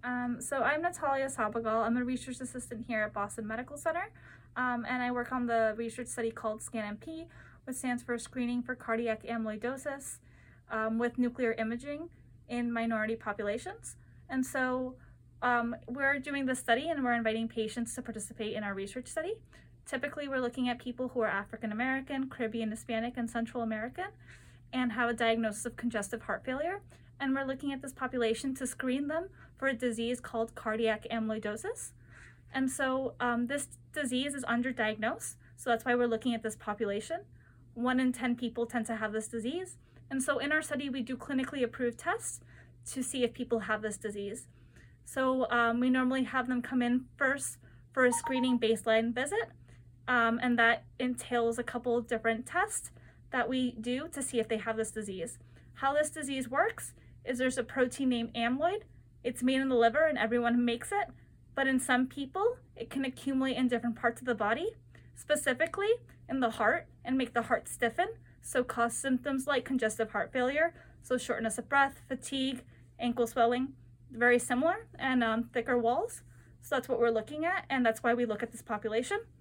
So I'm Natalia Sabagal. I'm a research assistant here at Boston Medical Center, and I work on the research study called SCAN-MP, which stands for Screening for Cardiac Amyloidosis with Nuclear Imaging in Minority Populations. And so we're doing this study and we're inviting patients to participate in our research study. Typically, we're looking at people who are African American, Caribbean, Hispanic, and Central American, and have a diagnosis of congestive heart failure. And we're looking at this population to screen them for a disease called cardiac amyloidosis. And so this disease is underdiagnosed, so that's why we're looking at this population. 1 in 10 people tend to have this disease. And so in our study, we do clinically approved tests to see if people have this disease. So we normally have them come in first for a screening baseline visit, and that entails a couple of different tests that we do to see if they have this disease. How this disease works is there's a protein named amyloid. It's made in the liver and everyone makes it, but in some people, it can accumulate in different parts of the body, specifically in the heart, and make the heart stiffen, so cause symptoms like congestive heart failure, so shortness of breath, fatigue, ankle swelling, very similar, and thicker walls. So that's what we're looking at, and that's why we look at this population.